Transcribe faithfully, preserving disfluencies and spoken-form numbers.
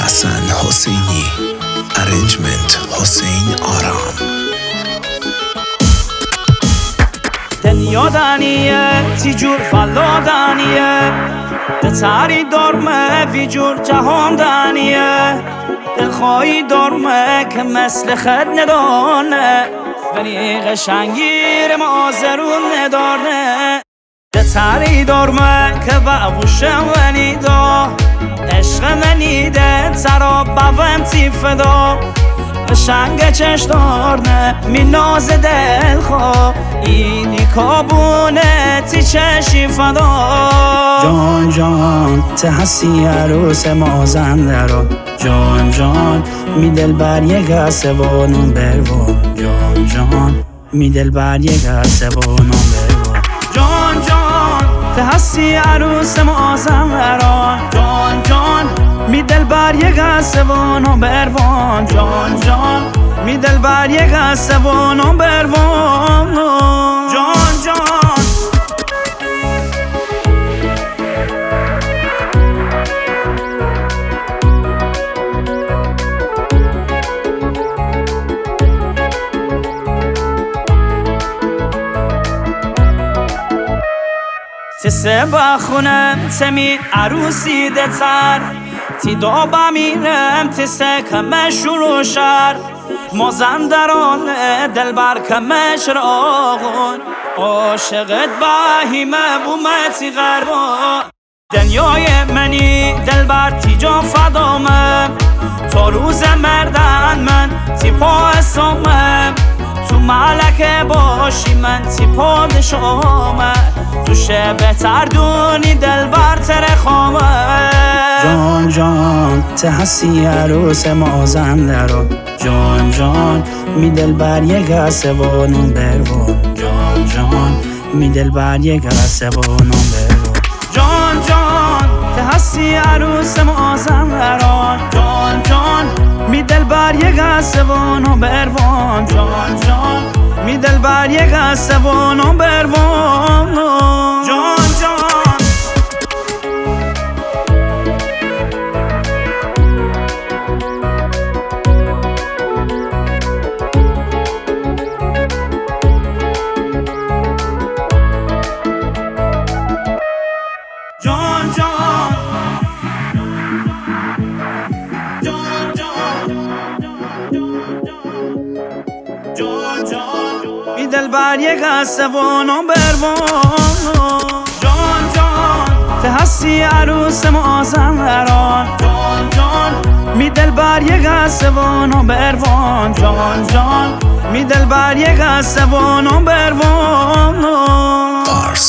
حسن حسینی، ارنجمنت حسین آرام. دنیا دانیه تی جور فلا دانیه، دتاری دارمه وی جور جهان دانیه. دلخواهی دارمه که مثل خد ندانه، ولی قشنگیر ما زرون ندارنه. دتاری دارمه که باوشم ولی دا، عشق منی ده ترا باوم تی فدا. قشنگ چش دارنه می ناز دل خواه، اینی کابونه تی چشی فدا. جان جان ته هستی عروس مازنده رو، جان جان می دل بر یک سوانون بروان. جان جان می دل بر یک سوانون بروان. جان جان ته هستی عروس مازنده رو، جان جان می دل بر یک سوانون بروان. جان جان می دل بر یک سوانون بروان. جان جان تسه بخونم تمی عروسی دتر، تی دو بمیرم تسه کمه شروع شر. مازندران دل بر کمش راغون، عاشقت باهیمه بومتی غربان. دنیای منی دل بر تی جان فدامم، تا روز مردن من تی پاسامم. تو ملکه باشی من تی پادشامم، تو شب تردونی دل بر ترخامه. جان جان ته هستی عروس مازنده رو، جان جان می دل بر یک سوانون بروان. جان جان می دل بر یک سوانون بروان. جان جان ته هستی عروس مازنده رو، جان جان می دل بر یک سوانون بروان. جان جان می دل بر یک سوانون بروان. جان جان جان جان جان جان جان می دل بر یک سوانون بروان. جان جان ته هستی عروس مازندران، جان جان می دل بر یک سوانون بروان. جان جان می دل بر یک سوانون بروان.